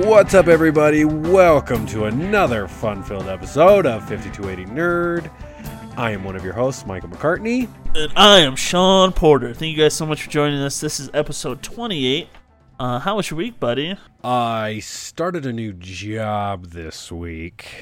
What's up, everybody? Welcome to another fun-filled episode of 5280 Nerd. I am one of your hosts, Michael McCartney. And I am Sean Porter. Thank you guys so much for joining us. This is episode 28. How was your week, buddy? I started a new job this week,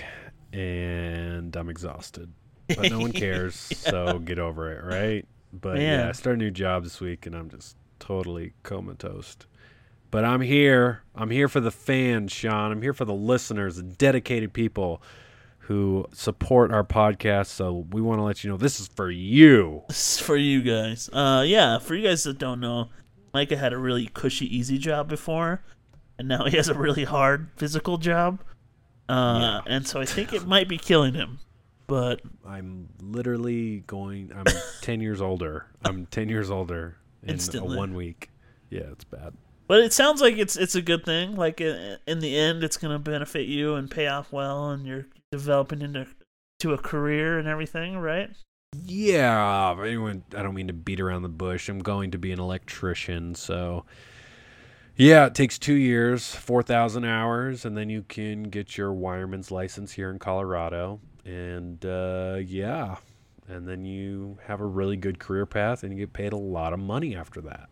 and I'm exhausted. But no one cares, so get over it, right? But yeah, I started a new job this week, and I'm just totally comatose. But I'm here. I'm here for the fans, Sean. I'm here for the listeners, the dedicated people who support our podcast. So we want to let you know this is for you. This is for you guys. Yeah, for you guys that don't know, Micah had a really cushy, easy job before, and now he has a really hard physical job. And so I think it might be killing him. But I'm literally I'm 10 years older. I'm 10 years older in instantly. 1 week. Yeah, it's bad. But it sounds like it's a good thing. Like in the end, it's going to benefit you and pay off well, and you're developing into a career and everything, right? Yeah, I don't mean to beat around the bush. I'm going to be an electrician, so yeah, it takes 2 years, 4,000 hours, and then you can get your wireman's license here in Colorado. And yeah, and then you have a really good career path, and you get paid a lot of money after that.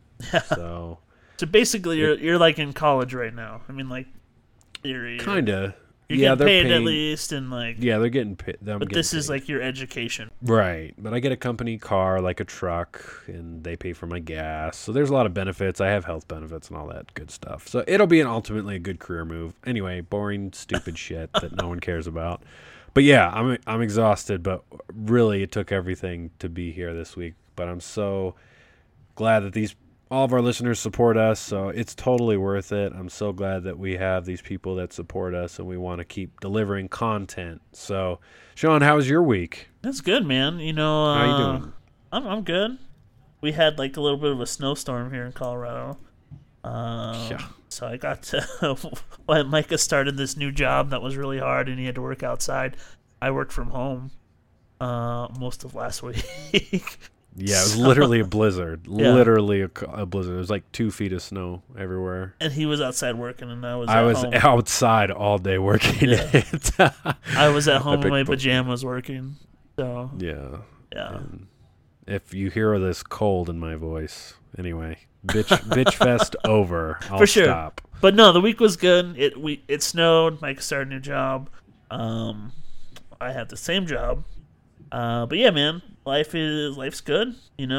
So basically, you're like in college right now. I mean, like, kinda. You're getting paid at least, and like they're getting paid. But this is like your education, right? But I get a company car, like a truck, and they pay for my gas. So there's a lot of benefits. I have health benefits and all that good stuff. So it'll be ultimately a good career move. Anyway, boring, stupid shit that no one cares about. But yeah, I'm exhausted. But really, it took everything to be here this week. But I'm so glad that all of our listeners support us, so it's totally worth it. I'm so glad that we have these people that support us, and we want to keep delivering content. So, Sean, how was your week? That's good, man. How you doing? I'm good. We had like a little bit of a snowstorm here in Colorado. Yeah. So I got to when Micah started this new job that was really hard, and he had to work outside. I worked from home most of last week. Yeah, it was literally a blizzard. Yeah. Literally a blizzard. It was like 2 feet of snow everywhere. And he was outside working, and I was home. Outside all day working. Yeah. I was at home in my pajamas working. So yeah. And if you hear this cold in my voice, anyway, bitch fest over. I'll For sure. Stop. But no, the week was good. It snowed. Mike started a new job. I had the same job. But yeah, man, life's good.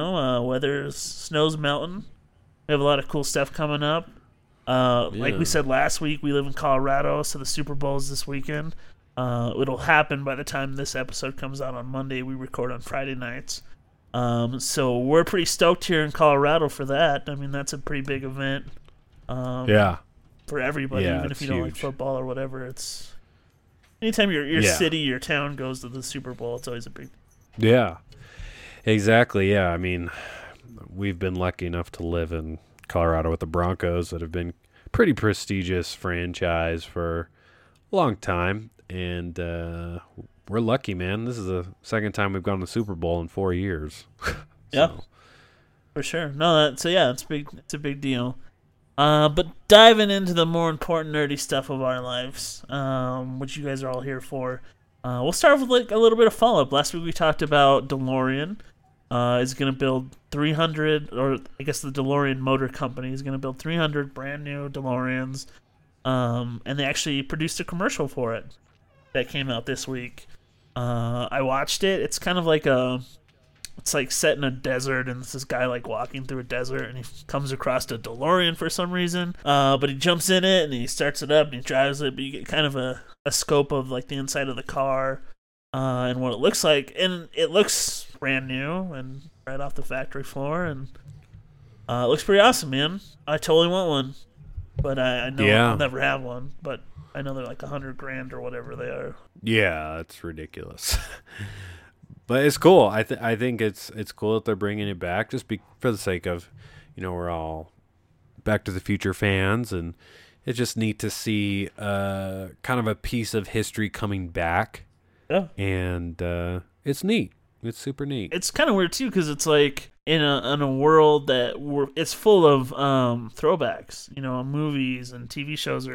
Snow's melting. We have a lot of cool stuff coming up. Like we said last week, we live in Colorado, so the Super Bowl is this weekend. It'll happen by the time this episode comes out on Monday. We record on Friday nights. So we're pretty stoked here in Colorado for that. I mean, that's a pretty big event. For everybody, even if you don't like football or whatever, it's. Anytime your city, your town goes to the Super Bowl, it's always a big. Yeah, exactly. Yeah, I mean, we've been lucky enough to live in Colorado with the Broncos that have been pretty prestigious franchise for a long time, and we're lucky, man. This is the second time we've gone to the Super Bowl in 4 years. Yeah, for sure. No, it's big. It's a big deal. But diving into the more important nerdy stuff of our lives, which you guys are all here for, we'll start with like a little bit of follow-up. Last week we talked about DeLorean is going to build 300, or I guess the DeLorean Motor Company is going to build 300 brand new DeLoreans, and they actually produced a commercial for it that came out this week. I watched it. It's kind of like it's like set in a desert, and it's this guy like walking through a desert, and he comes across a DeLorean for some reason. But he jumps in it, and he starts it up, and he drives it, but you get kind of a scope of like the inside of the car and what it looks like. And it looks brand new and right off the factory floor, and it looks pretty awesome, man. I totally want one, but I know I'll never have one, but I know they're like $100,000 or whatever they are. Yeah, it's ridiculous. But it's cool. I think it's cool that they're bringing it back, just for the sake of, we're all Back to the Future fans, and it's just neat to see kind of a piece of history coming back. Yeah, and it's neat. It's super neat. It's kind of weird too, because it's like in a world that it's full of throwbacks. Movies and TV shows are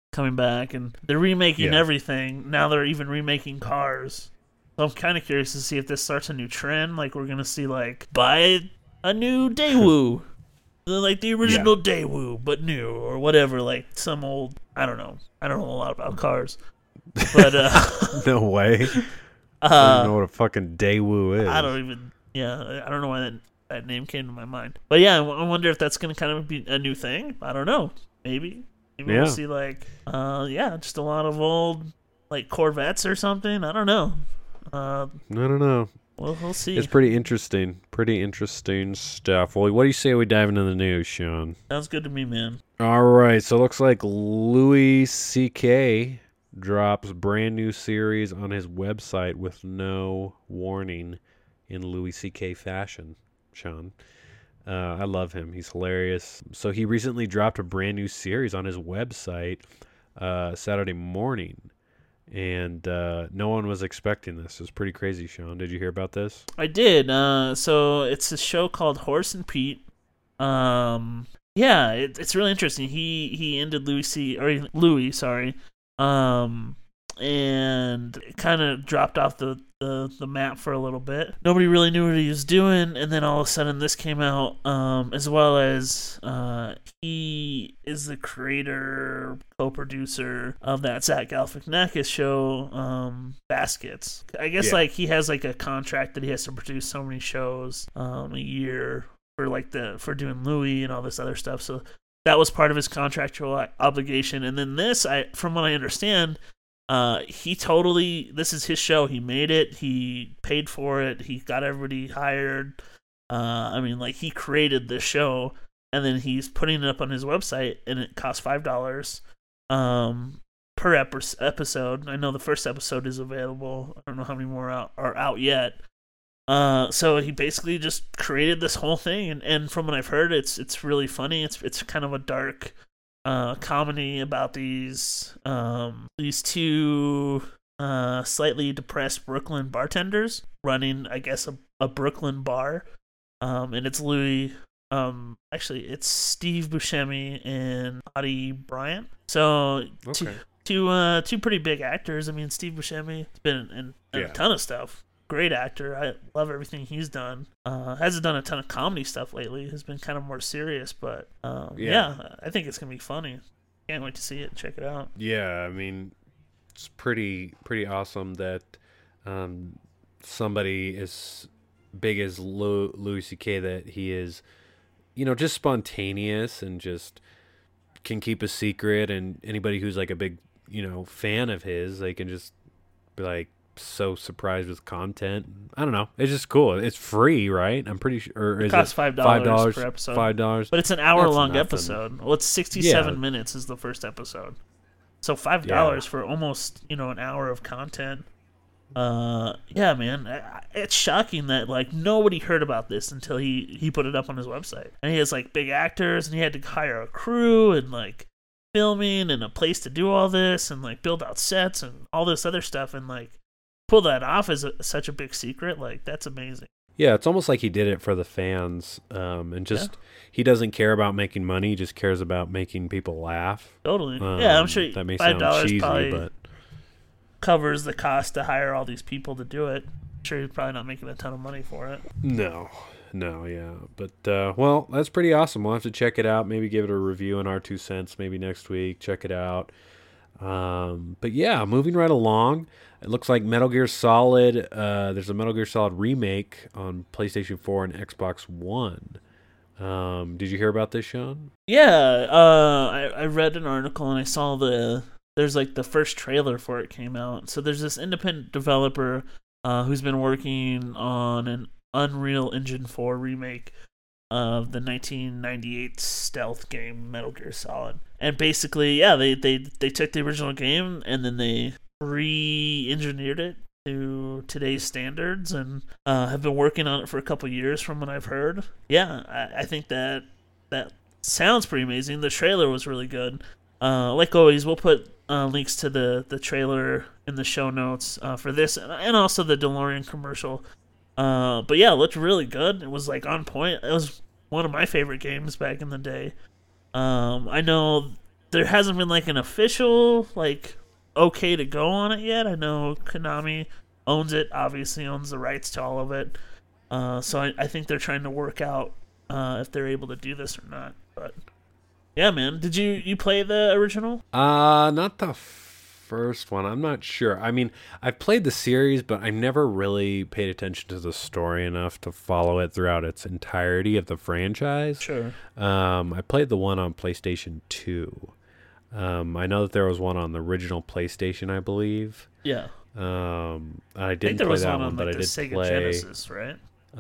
coming back, and they're remaking Yeah. everything. Now they're even remaking cars. So I'm kind of curious to see if this starts a new trend. Like we're gonna see like buy a new Daewoo, like the original Daewoo but new or whatever. Like some old, I don't know a lot about cars, but No way. I don't even know what a fucking Daewoo is. I don't even. Yeah, I don't know why that name came to my mind. But yeah, I wonder if that's gonna kind of be a new thing. I don't know. Maybe Yeah. we'll see like just a lot of old like Corvettes or something. I don't know. I don't know. We'll see. It's pretty interesting. Pretty interesting stuff. Well, what do you say we dive into the news, Sean? Sounds good to me, man. All right. So it looks like Louis C.K. drops brand new series on his website with no warning in Louis C.K. fashion, Sean. I love him. He's hilarious. So he recently dropped a brand new series on his website Saturday morning. And no one was expecting this. It was pretty crazy, Sean. Did you hear about this? I did. So it's a show called Horace and Pete. It's really interesting. He ended Louis, sorry. And it kind of dropped off the map for a little bit. Nobody really knew what he was doing, and then all of a sudden this came out, as well as he is the creator, co-producer of that Zach Galifianakis show, Baskets. I guess like he has like a contract that he has to produce so many shows a year for doing Louis and all this other stuff. So that was part of his contractual obligation. And then this, from what I understand, this is his show. He made it. He paid for it. He got everybody hired. He created this show, and then he's putting it up on his website, and it costs $5 per episode. I know the first episode is available. I don't know how many more are out yet. So he basically just created this whole thing, and from what I've heard, it's really funny. It's kind of a dark comedy about these two slightly depressed Brooklyn bartenders running, I guess, a Brooklyn bar. And it's Louis. It's Steve Buscemi and Audie Bryant. So two pretty big actors. I mean, Steve Buscemi has been in a ton of stuff. Great actor. I love everything he's done. Hasn't done a ton of comedy stuff lately. Has been kind of more serious, but I think it's gonna be funny. Can't wait to see it. Check it out. Yeah, I mean, it's pretty awesome that somebody as big as Louis C.K. that he is, just spontaneous and just can keep a secret, and anybody who's like a big, fan of his, they can just be like so surprised with content. I don't know. It's just cool. It's free, right? I'm pretty sure. Or it costs $5 per episode. $5, but it's an hour-long episode. Well, it's 67 minutes is the first episode, so $5 for almost an hour of content. Man, it's shocking that like nobody heard about this until he put it up on his website, and he has like big actors, and he had to hire a crew and like filming and a place to do all this and like build out sets and all this other stuff, and like pull that off as such a big secret. Like, that's amazing. Yeah, it's almost like he did it for the fans, and just he doesn't care about making money; he just cares about making people laugh. Totally. I'm sure that may sound cheesy, but covers the cost to hire all these people to do it. I'm sure he's probably not making a ton of money for it. No, yeah, but well, that's pretty awesome. We'll have to check it out. Maybe give it a review in our 2 cents. Maybe next week. Check it out. But yeah, moving right along. It looks like Metal Gear Solid, there's a Metal Gear Solid remake on PlayStation 4 and Xbox One. Did you hear about this, Sean? Yeah, I read an article and I saw there's like the first trailer for it came out. So there's this independent developer who's been working on an Unreal Engine 4 remake of the 1998 stealth game Metal Gear Solid. And basically, they took the original game and then they re-engineered it to today's standards and have been working on it for a couple years from what I've heard. Yeah, I think that sounds pretty amazing. The trailer was really good. Like always, we'll put links to the trailer in the show notes for this and also the DeLorean commercial. But yeah, it looked really good. It was like on point. It was one of my favorite games back in the day. I know there hasn't been like an official like okay to go on it yet. I know Konami owns it, obviously owns the rights to all of it. So I think they're trying to work out if they're able to do this or not. But yeah, man, did you play the original? Not the first one. I'm not sure. I mean, I've played the series, but I never really paid attention to the story enough to follow it throughout its entirety of the franchise. Sure. I played the one on PlayStation 2. I know that there was one on the original PlayStation, I believe. Yeah. I didn't play that one, but I did Sega play Genesis, right?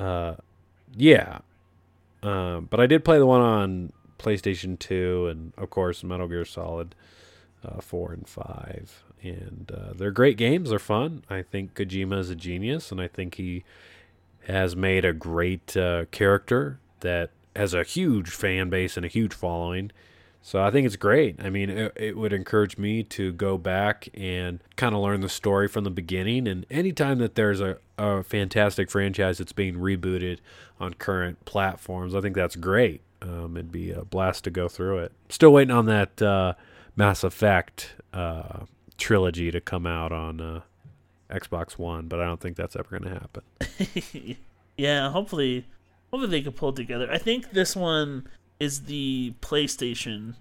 Yeah. But I did play the one on PlayStation 2 and, of course, Metal Gear Solid 4 and 5. And they're great games. They're fun. I think Kojima is a genius, and I think he has made a great character that has a huge fan base and a huge following. So I think it's great. I mean, it would encourage me to go back and kind of learn the story from the beginning. And anytime that there's a fantastic franchise that's being rebooted on current platforms, I think that's great. It'd be a blast to go through it. Still waiting on that Mass Effect trilogy to come out on Xbox One, but I don't think that's ever going to happen. Yeah, hopefully they can pull it together. I think this one is the PlayStation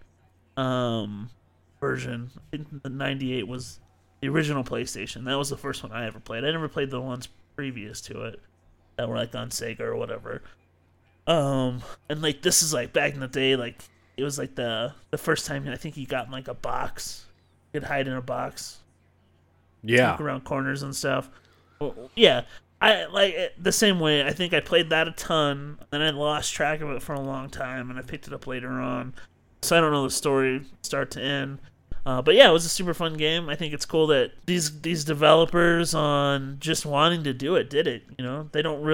version. I think the 98 was the original PlayStation. That was the first one I ever played. I never played the ones previous to it that were like on Sega or whatever. And like this is like back in the day, like it was like the first time I think you got in like a box. You could hide in a box. Yeah. Look around corners and stuff. Well, yeah. I like it the same way. I think I played that a ton, and I lost track of it for a long time, and I picked it up later on. So I don't know the story start to end. But yeah, it was a super fun game. I think it's cool that these developers on just wanting to do it did it. You know,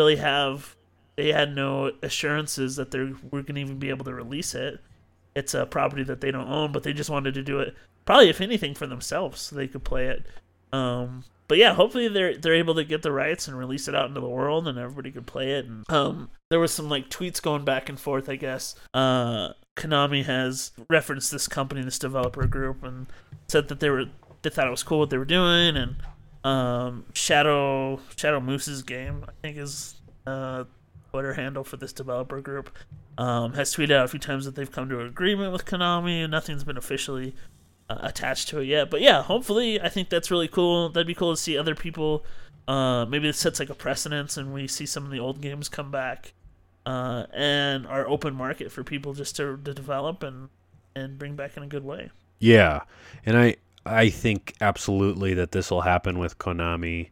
they had no assurances that they were going to even be able to release it. It's a property that they don't own, but they just wanted to do it. Probably, if anything, for themselves, so they could play it. But yeah, hopefully they're able to get the rights and release it out into the world, and everybody could play it. And there was some like tweets going back and forth. I guess Konami has referenced this company, this developer group, and said that they thought it was cool what they were doing. And Shadow Moose's game, I think, is Twitter handle for this developer group, has tweeted out a few times that they've come to an agreement with Konami, and nothing's been officially attached to it yet. But yeah, hopefully, I think that's really cool. That'd be cool to see other people. Maybe it sets like a precedence, and we see some of the old games come back, and are open market for people just to develop and bring back in a good way. Yeah, and I think absolutely that this will happen with Konami.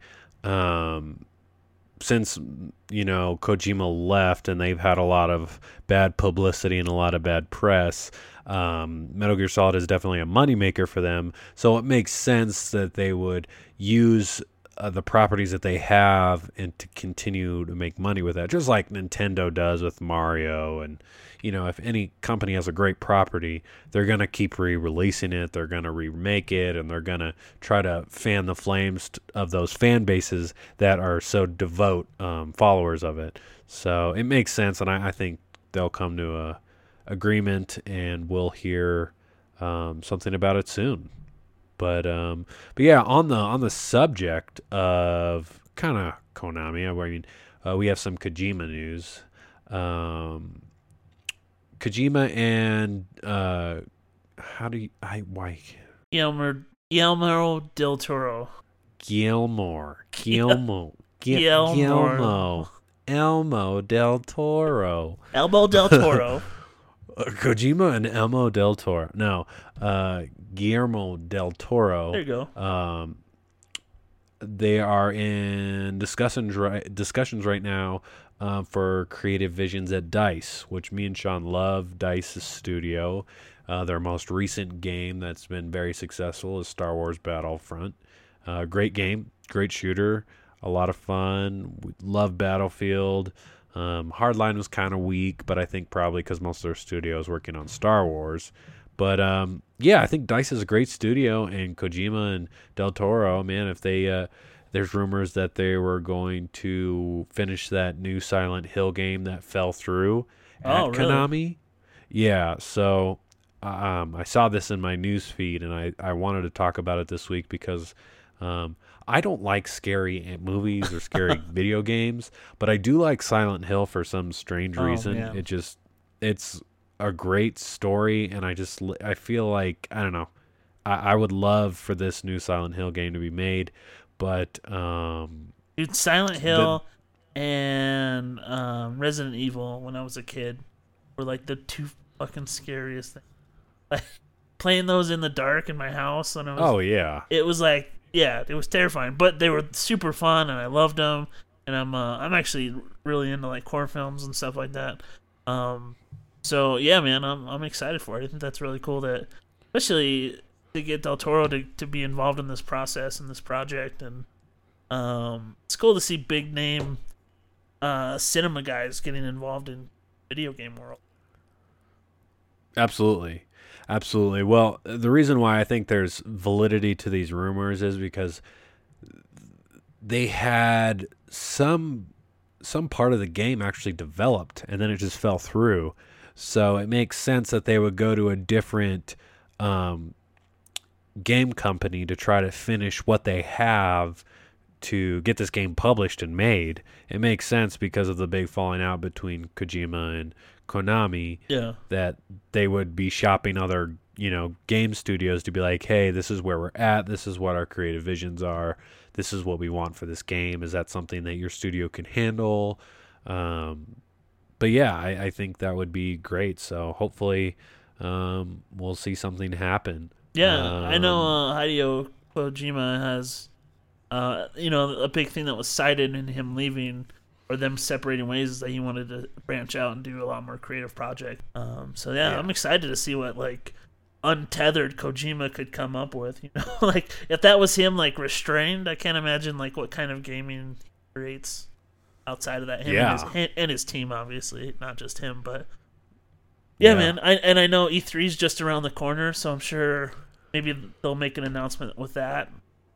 Since, you know, Kojima left and they've had a lot of bad publicity and a lot of bad press, Metal Gear Solid is definitely a moneymaker for them. So it makes sense that they would use the properties that they have and to continue to make money with that, just like Nintendo does with Mario. And, you know, if any company has a great property, they're going to keep re-releasing it, they're going to remake it, and they're going to try to fan the flames of those fan bases that are so devout followers of it. So it makes sense, and I think they'll come to a agreement, and we'll hear something about it soon. But yeah, on the subject of kind of Konami, I mean, we have some Kojima news. Kojima and Guillermo del Toro. Guillermo Elmo del Toro. Elmo del Toro. Kojima and Elmo del Toro. No, Guillermo del Toro. There you go. They are in discussions right now for creative visions at DICE, which me and Sean love. DICE's studio. Their most recent game that's been very successful is Star Wars Battlefront. Great game, great shooter, a lot of fun. We love Battlefield. Hardline was kind of weak, but I think probably because most of their studio is working on Star Wars. But yeah, I think DICE is a great studio, and Kojima and Del Toro, man, if they there's rumors that they were going to finish that new Silent Hill game that fell through at Konami. Yeah, so I saw this in my news feed, and I wanted to talk about it this week because I don't like scary movies or scary video games, but I do like Silent Hill for some strange reason. Man. It's a great story, and I feel like, I don't know, I would love for this new Silent Hill game to be made, but Dude, Silent Hill and Resident Evil when I was a kid were like the two fucking scariest things. Like playing those in the dark in my house when I was. oh yeah, It was like, yeah, it was terrifying, but they were super fun and I loved them. And I'm actually really into like horror films and stuff like that. So yeah, man, I'm excited for it. I think that's really cool that, especially to get Del Toro to be involved in this process and this project, and it's cool to see big name cinema guys getting involved in video game world. absolutely. Absolutely. Well, the reason why I think there's validity to these rumors is because they had some part of the game actually developed, and then it just fell through. So it makes sense that they would go to a different game company to try to finish what they have to get this game published and made. It makes sense because of the big falling out between Kojima and Konami, Yeah. that they would be shopping other, game studios to be like, hey, this is where we're at. This is what our creative visions are. This is what we want for this game. Is that something that your studio can handle? But yeah, I think that would be great. So hopefully we'll see something happen. Yeah, I know Hideo Kojima has, a big thing that was cited in him leaving or them separating ways is that he wanted to branch out and do a lot more creative projects. So yeah, I'm excited to see what like untethered Kojima could come up with. Like if that was him like restrained, I can't imagine like what kind of gaming he creates outside of that. Him and his team, obviously, not just him, but. Yeah, man. I know E3's just around the corner, so I'm sure maybe they'll make an announcement with that.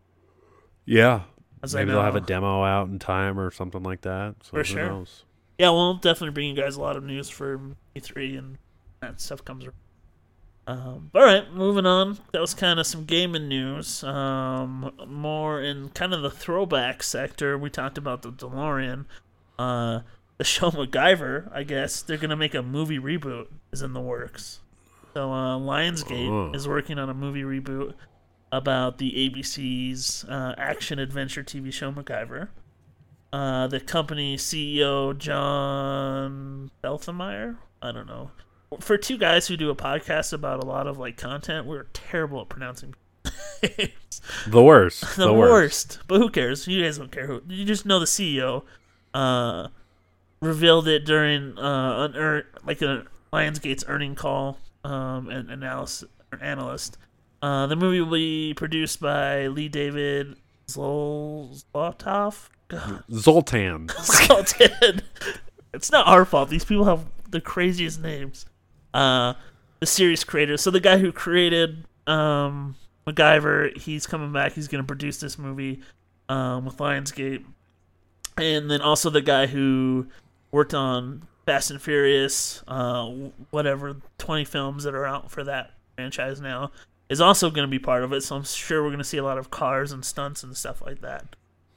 Yeah. As Maybe I know. they'll have a demo out in time or something like that. So For who sure. knows? Yeah, we'll definitely bring you guys a lot of news for E3 and that stuff comes around. All right, moving on. That was kind of some gaming news. More in kind of the throwback sector. We talked about the DeLorean. The show MacGyver, I guess, they're going to make a movie reboot is in the works. So Lionsgate is working on a movie reboot about the ABC's action-adventure TV show MacGyver. The company CEO, John Belthemire, I don't know. For two guys who do a podcast about a lot of like content, we're terrible at pronouncing names. The worst. The worst. But who cares? You guys don't care. You just know the CEO revealed it during like a Lionsgate's earning call and analyst. The movie will be produced by Lee David Zolotov. Zoltan. Zoltan. It's not our fault. These people have the craziest names. The series creator. So the guy who created MacGyver, he's coming back. He's going to produce this movie with Lionsgate. And then also the guy who worked on Fast and Furious, 20 films that are out for that franchise now, is also going to be part of it. So I'm sure we're going to see a lot of cars and stunts and stuff like that.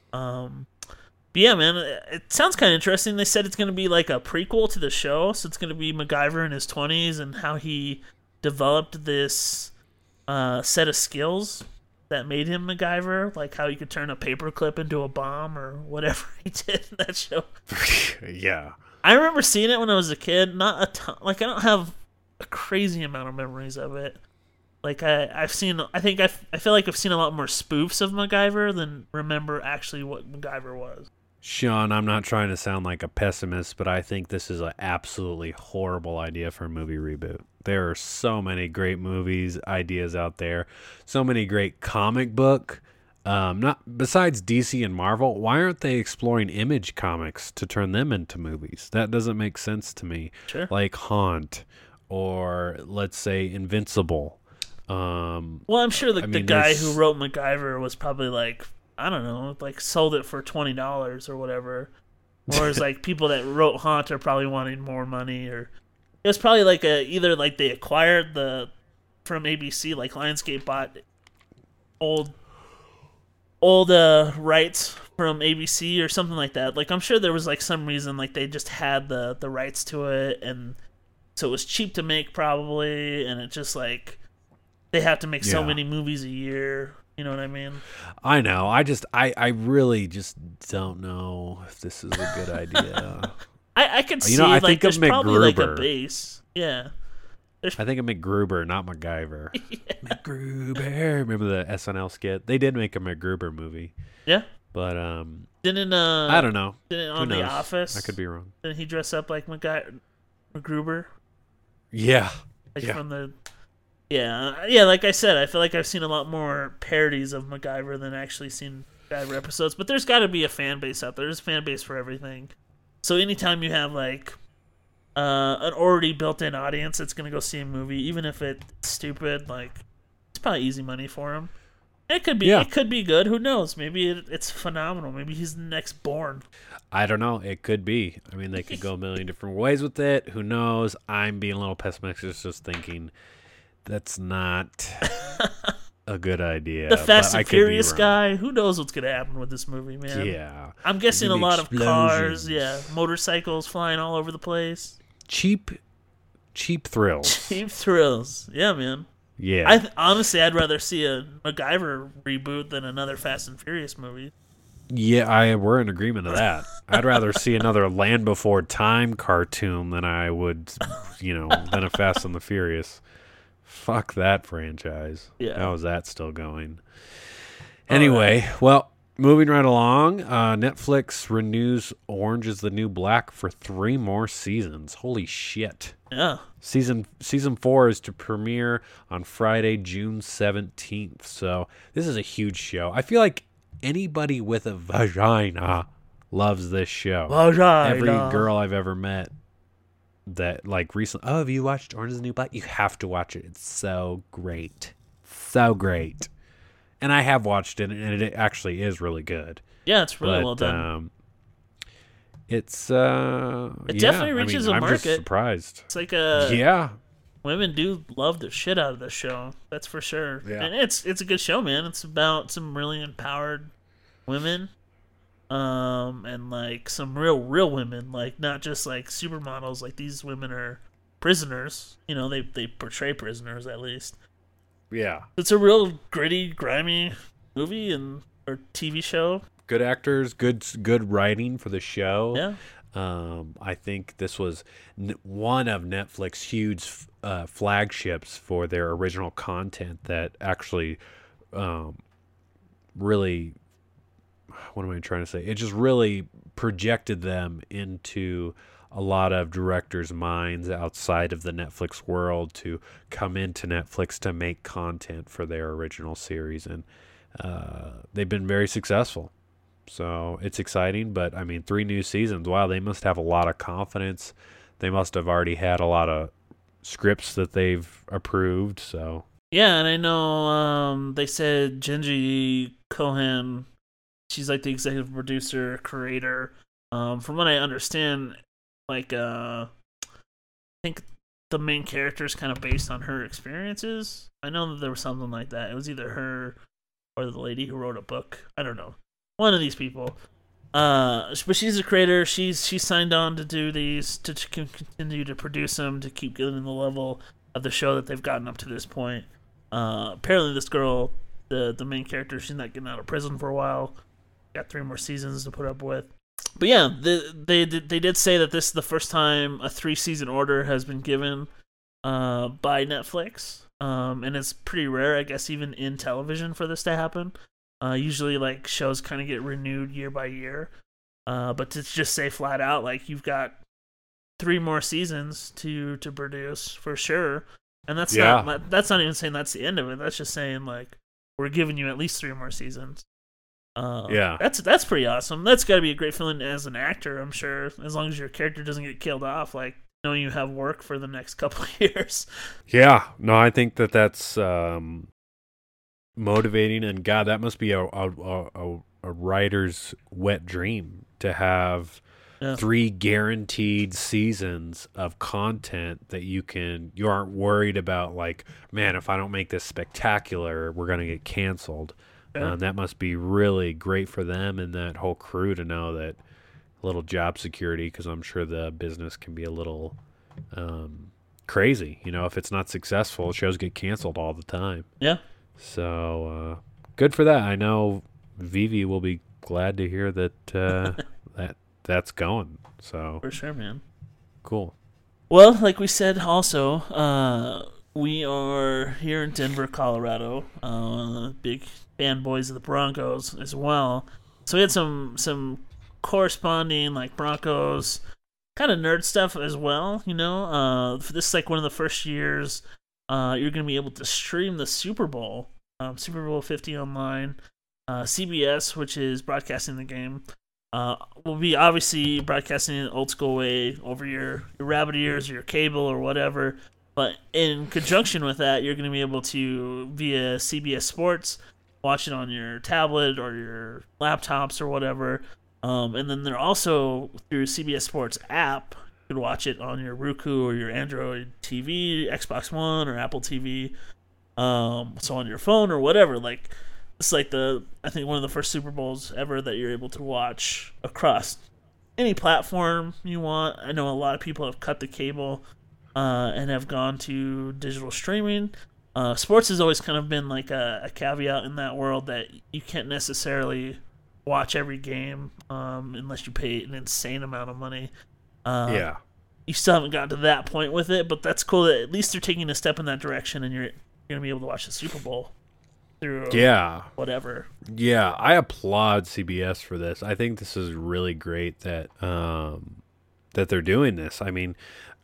But yeah, man, it sounds kind of interesting. They said it's going to be like a prequel to the show. So it's going to be MacGyver in his 20s and how he developed this set of skills that made him MacGyver, like how he could turn a paperclip into a bomb or whatever he did in that show. Yeah. I remember seeing it when I was a kid. Not a ton. Like I don't have a crazy amount of memories of it. Like I feel like I've seen a lot more spoofs of MacGyver than remember actually what MacGyver was. Sean, I'm not trying to sound like a pessimist, but I think this is an absolutely horrible idea for a movie reboot. There are so many great movies, ideas out there, so many great comic book. Not besides DC and Marvel, why aren't they exploring Image Comics to turn them into movies? That doesn't make sense to me. Sure. Like Haunt, or let's say Invincible. Well, I'm sure the guy who wrote MacGyver was probably like, I don't know, like sold it for $20 or whatever. Whereas like people that wrote Haunt are probably wanting more money, or it was probably like either like they acquired the from ABC, like Lionsgate bought old rights from ABC or something like that. Like I'm sure there was like some reason like they just had the rights to it, and so it was cheap to make probably, and it just like they have to make so many movies a year. You know what I mean? I know. I really just don't know if this is a good idea. I could see I like think there's of probably like a MacGruber. base. Yeah. I think of MacGruber, not MacGyver. MacGruber. Remember the SNL skit? They did make a MacGruber movie. Yeah. But Didn't I don't know. Didn't Who on The knows? Office? I could be wrong. Didn't he dress up like MacGruber? Yeah. Like Yeah. from the yeah. Like I said, I feel like I've seen a lot more parodies of MacGyver than actually seen MacGyver episodes. But there's got to be a fan base out there. There's a fan base for everything. So anytime you have like an already built-in audience that's gonna go see a movie, even if it's stupid, like it's probably easy money for him. It could be. Yeah. It could be good. Who knows? Maybe it's phenomenal. Maybe he's the next Bourne. I don't know. It could be. I mean, they could go a million different ways with it. Who knows? I'm being a little pessimistic, just thinking that's not a good idea. The Fast but I and could be Furious wrong. guy. Who knows what's gonna happen with this movie, man? Yeah. I'm guessing a There's gonna lot be of cars. explosions. Yeah, motorcycles flying all over the place. Cheap thrills. Cheap thrills. Yeah, man. Yeah. Honestly, I'd rather see a MacGyver reboot than another Fast and Furious movie. Yeah, we're in agreement of that. I'd rather see another Land Before Time cartoon than I would, than a Fast and the Furious. Fuck that franchise. Yeah. How is that still going? Anyway, well, moving right along, Netflix renews Orange is the New Black for 3 more seasons. Holy shit. Yeah. Season 4 is to premiere on Friday, June 17th. So this is a huge show. I feel like anybody with a vagina loves this show. Vagina. Every girl I've ever met that like recently, have you watched Orange is the New Black? You have to watch it. It's so great. So great. And I have watched it, and it actually is really good. Yeah, it's really well done. It's It definitely reaches a I'm market. just surprised. It's like women do love the shit out of this show. That's for sure. Yeah. And it's a good show, man. It's about some really empowered women, and like some real women, like not just like supermodels. Like these women are prisoners. They portray prisoners at least. Yeah. It's a real gritty, grimy movie or TV show. Good actors, good writing for the show. Yeah. I think this was one of Netflix's huge flagships for their original content that actually really, what am I trying to say? It just really projected them into a lot of directors' minds outside of the Netflix world to come into Netflix to make content for their original series. And they've been very successful. So it's exciting, but 3 new seasons. Wow, they must have a lot of confidence. They must have already had a lot of scripts that they've approved. So yeah, and I know they said Genji Cohen, she's like the executive producer, creator. From what I understand, like I think the main character is kind of based on her experiences. I know that there was something like that. It was either her or the lady who wrote a book. I don't know. One of these people. But she's a creator. She's signed on to do these, to continue to produce them, to keep getting the level of the show that they've gotten up to this point. Apparently this girl, the main character, she's not getting out of prison for a while. Got 3 more seasons to put up with. But yeah, they did say that this is the first time a 3-season order has been given by Netflix. And it's pretty rare, I guess, even in television for this to happen. Usually, like, shows kind of get renewed year by year. But to just say flat out, like, you've got 3 more seasons to produce for sure. And that's not even saying that's the end of it. That's just saying, like, we're giving you at least 3 more seasons. That's pretty awesome. That's got to be a great feeling as an actor, I'm sure, as long as your character doesn't get killed off, like knowing you have work for the next couple of years. Yeah, no, I think that's motivating, and God, that must be a writer's wet dream to have Yeah. 3 guaranteed seasons of content that you aren't worried about, like, man, if I don't make this spectacular, we're going to get canceled. Yeah. That must be really great for them and that whole crew to know that little job security, because I'm sure the business can be a little crazy. If it's not successful, shows get canceled all the time. Yeah. So good for that. I know Vivi will be glad to hear that that's going. So For sure, man. cool. Well, like we said, also, we are here in Denver, Colorado. Big fanboys of the Broncos as well. So we had some corresponding like Broncos kind of nerd stuff as well. This is like one of the first years you're gonna be able to stream the Super Bowl, Super Bowl 50 online. CBS, which is broadcasting the game, will be obviously broadcasting it old school way over your rabbit ears or your cable or whatever. But in conjunction with that, you're going to be able to, via CBS Sports, watch it on your tablet or your laptops or whatever. And then they're also, through CBS Sports app, you can watch it on your Roku or your Android TV, Xbox One or Apple TV. So on your phone or whatever. Like, it's like I think one of the first Super Bowls ever that you're able to watch across any platform you want. I know a lot of people have cut the cable and have gone to digital streaming. Sports has always kind of been like a caveat in that world that you can't necessarily watch every game unless you pay an insane amount of money. Yeah. You still haven't gotten to that point with it, but that's cool that at least they're taking a step in that direction and you're going to be able to watch the Super Bowl through whatever. Yeah, I applaud CBS for this. I think this is really great that that they're doing this. I mean,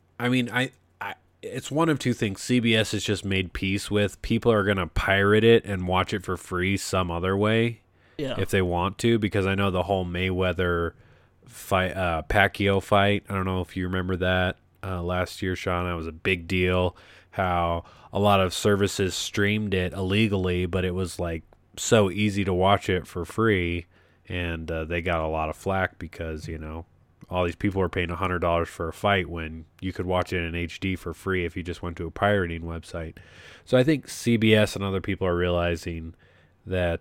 I it's one of two things. CBS has just made peace with people are going to pirate it and watch it for free some other way if they want to, because I know the whole Mayweather fight, Pacquiao fight. I don't know if you remember that last year, Sean. That was a big deal. How a lot of services streamed it illegally, but it was like so easy to watch it for free, and they got a lot of flack because all these people were paying $100 for a fight when you could watch it in HD for free if you just went to a pirating website. So I think CBS and other people are realizing that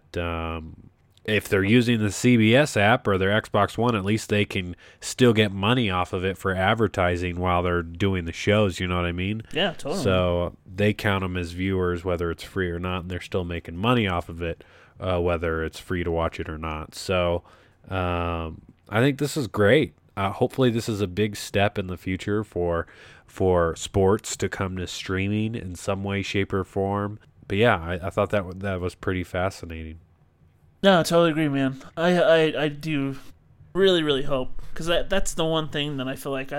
if they're using the CBS app or their Xbox One, at least they can still get money off of it for advertising while they're doing the shows. You know what I mean? Yeah, totally. So they count them as viewers, whether it's free or not, and they're still making money off of it, whether it's free to watch it or not. So I think this is great. Hopefully this is a big step in the future for sports to come to streaming in some way, shape, or form. But yeah, I thought that was pretty fascinating. No, I totally agree, man. I do really, really hope, because that's the one thing that I feel like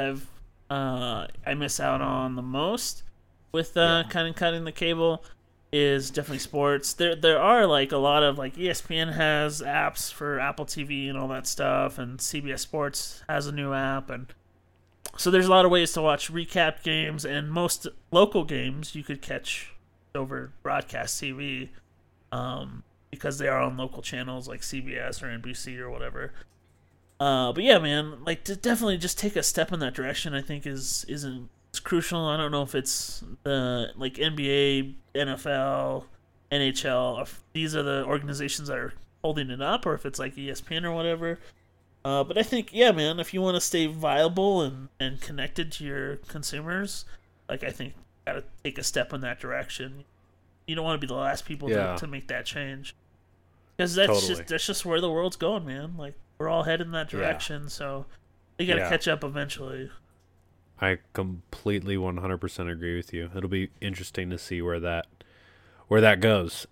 I miss out on the most with kind of cutting the cable is definitely sports. There are like a lot of like ESPN has apps for Apple TV and all that stuff, and CBS Sports has a new app, and so there's a lot of ways to watch recap games, and most local games you could catch over broadcast TV. Because they are on local channels like CBS or NBC or whatever. But yeah, man, like to definitely just take a step in that direction, I think is crucial. I don't know if it's the like NBA, NFL, NHL, if these are the organizations that are holding it up, or if it's like ESPN or whatever. But I think, yeah, man, if you want to stay viable and connected to your consumers, like I think you gotta take a step in that direction. You don't want to be the last people to make that change. Because that's just where the world's going, man. Like, we're all heading in that direction, so you got to catch up eventually. I completely 100% agree with you. It'll be interesting to see where that goes.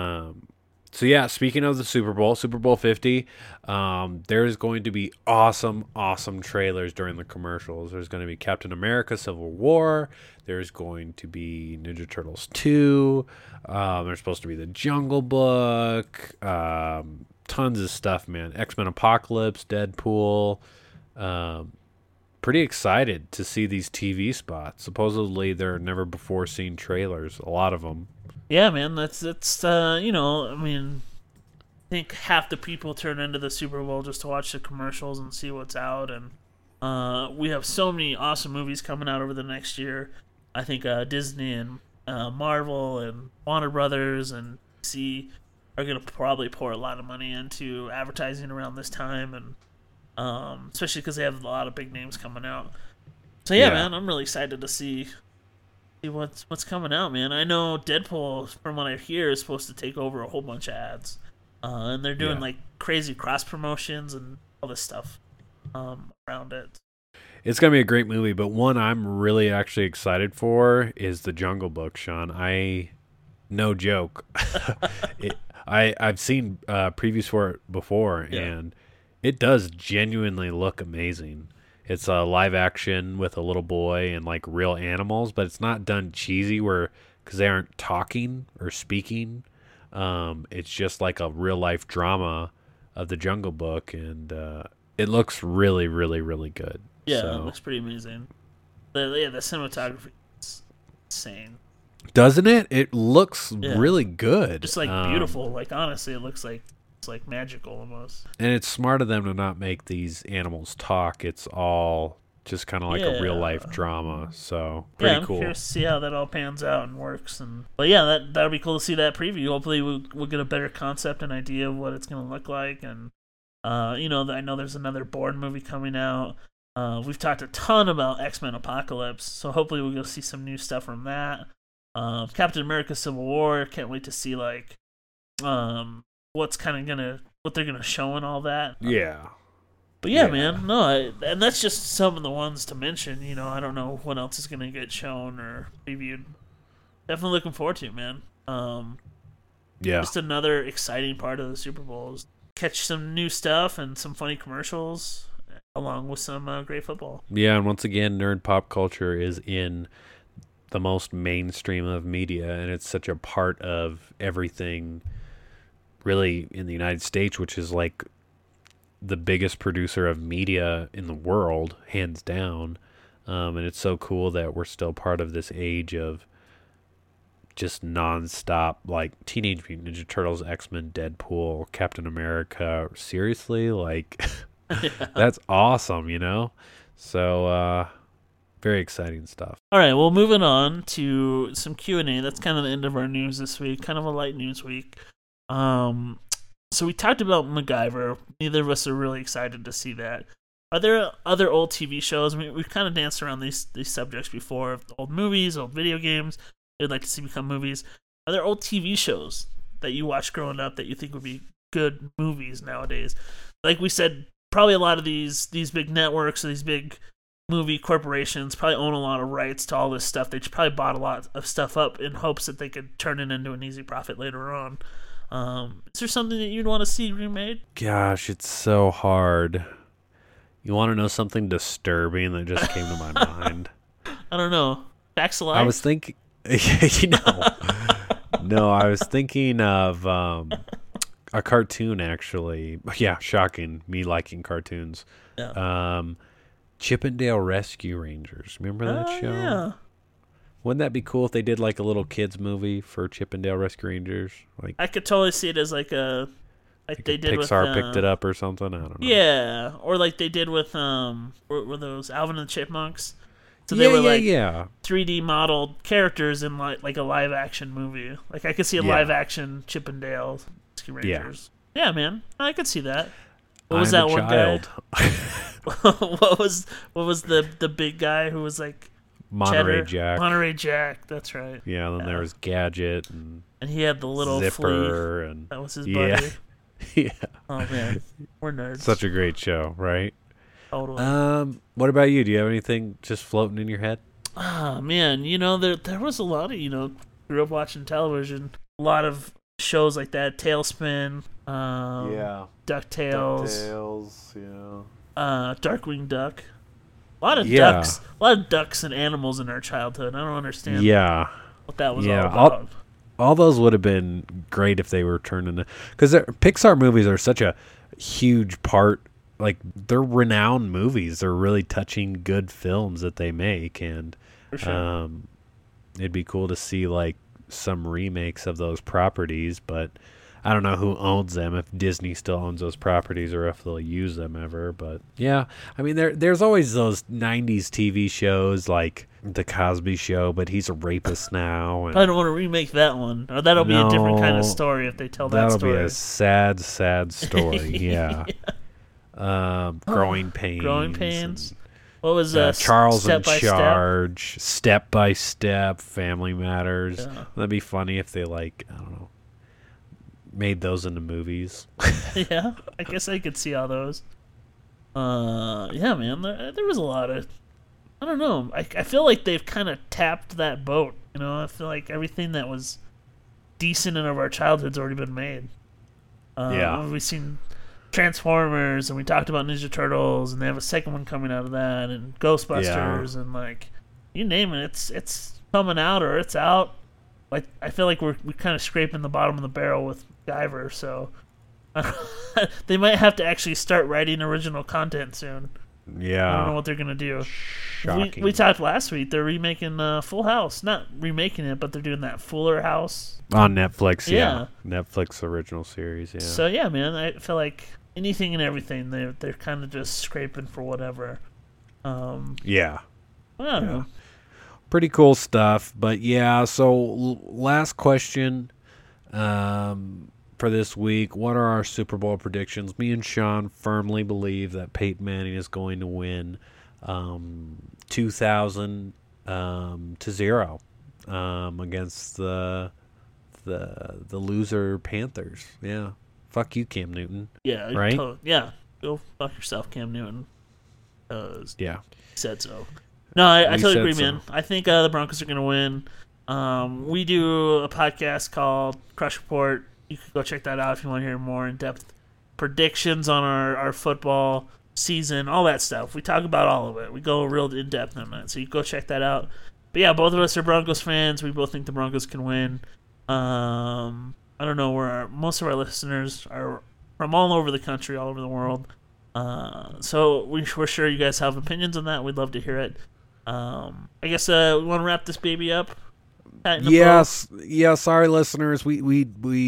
So yeah, speaking of the Super Bowl 50, there's going to be awesome trailers during the commercials. There's going to be Captain America: Civil War. There's going to be Ninja Turtles 2. There's supposed to be the Jungle Book. Tons of stuff, man. X-Men Apocalypse, Deadpool. Pretty excited to see these TV spots. Supposedly they're never before seen trailers. A lot of them. Yeah, man, that's I mean, I think half the people turn into the Super Bowl just to watch the commercials and see what's out, and We have so many awesome movies coming out over the next year. I think Disney and Marvel and Warner Brothers and DC are going to probably pour a lot of money into advertising around this time, and especially because they have a lot of big names coming out. So yeah, man, I'm really excited to see what's coming out, man. I know Deadpool, from what I hear, is supposed to take over a whole bunch of ads, and they're doing like crazy cross promotions and all this stuff around it. It's gonna be a great movie, but one I'm really actually excited for is The Jungle Book, Sean. No joke. I've seen previews for it before, and it does genuinely look amazing. It's a live action with a little boy and like real animals, but it's not done cheesy because they aren't talking or speaking. It's just like a real life drama of the Jungle Book, and it looks really, really, really good. Yeah, it looks pretty amazing. The cinematography is insane. Doesn't it? It looks really good. Just like beautiful. Like honestly, it looks like it's like magical almost. And it's smart of them to not make these animals talk. It's all just kind of like a real life drama. So pretty cool. I'm curious to see how that all pans out and works. But yeah, that'll be cool to see that preview. Hopefully, we'll get a better concept and idea of what it's going to look like. And I know there's another Bourne movie coming out. We've talked a ton about X-Men Apocalypse, so hopefully we'll go see some new stuff from that. Captain America: Civil War. Can't wait to see like what they're gonna show and all that. But man, and that's just some of the ones to mention. I don't know what else is gonna get shown or previewed. Definitely looking forward to it, man. Just another exciting part of the Super Bowl is catch some new stuff and some funny commercials, along with some great football. Yeah, and once again, nerd pop culture is in the most mainstream of media, and it's such a part of everything really in the United States, which is like the biggest producer of media in the world, hands down. And it's so cool that we're still part of this age of just nonstop, like Teenage Mutant Ninja Turtles, X-Men, Deadpool, Captain America. Seriously, like that's awesome, So very exciting stuff. All right, well, moving on to some Q&A. That's kind of the end of our news this week. Kind of a light news week. So we talked about MacGyver. Neither of us are really excited to see that. Are there other old TV shows? We've kind of danced around these subjects before, old movies, old video games we'd like to see become movies. Are there old TV shows that you watched growing up that you think would be good movies nowadays? Like we said, probably a lot of these big networks or these big movie corporations probably own a lot of rights to all this stuff. They probably bought a lot of stuff up in hopes that they could turn it into an easy profit later on. Is there something that you'd want to see remade? Gosh, it's so hard. You want to know something disturbing that just came to my mind? I don't know. Facts of Life? I was thinking, no, I was thinking of a cartoon, actually. Yeah, shocking. Me liking cartoons. Yeah. Chippendale Rescue Rangers. Remember that show? Yeah. Wouldn't that be cool if they did like a little kids movie for Chippendale Rescue Rangers? Like I could totally see it as like a they did Pixar with picked it up or something. I don't know. Yeah, or like they did with were those Alvin and the Chipmunks? So they were like 3D modeled characters in like a live action movie. Like I could see a live action Chippendale Rescue Rangers. Yeah, man, I could see that. What was that one guy? what was the big guy who was like Monterey Cheddar? Jack? Monterey Jack, that's right. Yeah, then there was Gadget and he had the little Zipper flea. and that was his buddy. Yeah. Oh man, we're nerds. Such a great show, right? Totally. What about you? Do you have anything just floating in your head? Ah, man, there was a lot of, grew up watching television. A lot of shows like that, Tailspin, DuckTales, Darkwing Duck. A lot of ducks and animals in our childhood. I don't understand what that was all about. All those would have been great if they were turned into... Because Pixar movies are such a huge part. Like, they're renowned movies. They're really touching, good films that they make. And For sure. It'd be cool to see, like, some remakes of those properties. But I don't know who owns them, if Disney still owns those properties or if they'll use them ever. But yeah, I mean, there's always those 90s TV shows like The Cosby Show, but he's a rapist now. And I don't want to remake that one. Or that'll be a different kind of story if they tell that story. That'll be a sad, sad story, yeah. Growing Pains. Growing Pains. What was Charles Step in by Charge, Step by Step, Family Matters. Yeah. That'd be funny if they, like, I don't know, made those into movies. Yeah, I guess I could see all those. Yeah, man, there was a lot of, I don't know. I feel like they've kind of tapped that boat. You know, I feel like everything that was decent in our childhood's already been made. Yeah. We've seen Transformers, and we talked about Ninja Turtles, and they have a second one coming out of that, and Ghostbusters, and like, you name it, it's coming out or it's out. Like, I feel like we're kind of scraping the bottom of the barrel with Guyver, so they might have to actually start writing original content soon. Yeah. I don't know what they're gonna do. Shocking. We talked last week. They're remaking Full House. Not remaking it, but they're doing that Fuller House on Netflix. Yeah. Netflix original series. Yeah. So yeah, man, I feel like anything and everything they're kind of just scraping for whatever. Yeah. I don't know. Pretty cool stuff. But yeah, so last question for this week. What are our Super Bowl predictions? Me and Sean firmly believe that Peyton Manning is going to win 2,000 to 0 against the loser Panthers. Yeah. Fuck you, Cam Newton. Yeah. Right? Yeah. Go fuck yourself, Cam Newton. Yeah. Said so. No, I totally agree, so. man. I think the Broncos are going to win. We do a podcast called Crush Report. You can go check that out if you want to hear more in-depth predictions on our football season, all that stuff. We talk about all of it. We go real in-depth on that, so you can go check that out. But yeah, both of us are Broncos fans. We both think the Broncos can win. I don't know where most of our listeners are from, all over the country, all over the world. So we're sure you guys have opinions on that. We'd love to hear it. I guess we want to wrap this baby up. Yes. Sorry, listeners. We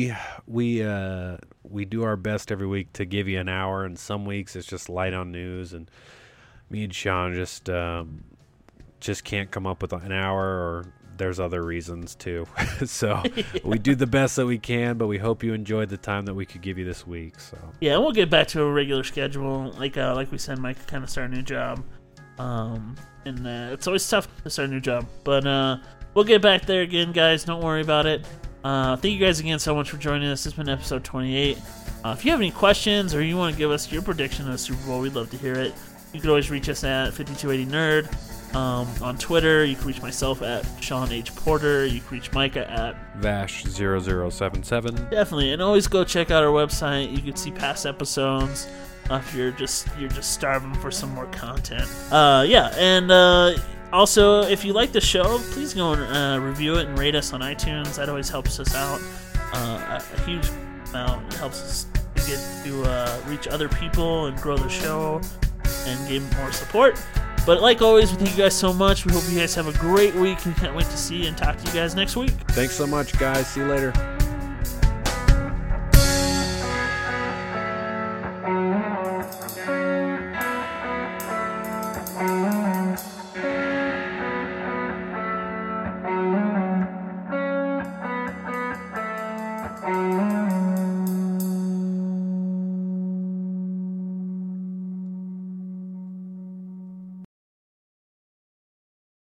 do our best every week to give you an hour, and some weeks it's just light on news, and me and Sean just can't come up with an hour, or there's other reasons too. So we do the best that we can, but we hope you enjoyed the time that we could give you this week. So yeah, we'll get back to a regular schedule. Like we said, Mike kind of started a new job, and it's always tough to start a new job, but we'll get back there again, guys. Don't worry about it. Thank you guys again so much for joining us. This has been episode 28. If you have any questions or you want to give us your prediction of the Super Bowl, we'd love to hear it. You can always reach us at 5280nerd. On Twitter, you can reach myself at Sean H. Porter. You can reach Micah at Vash0077. Definitely, and always go check out our website. You can see past episodes if you're just starving for some more content. Also, if you like the show, please go and review it and rate us on iTunes. That always helps us out a huge amount. It helps us to get to reach other people and grow the show and gain more support. But like always, we thank you guys so much. We hope you guys have a great week. We can't wait to see and talk to you guys next week. Thanks so much, guys. See you later.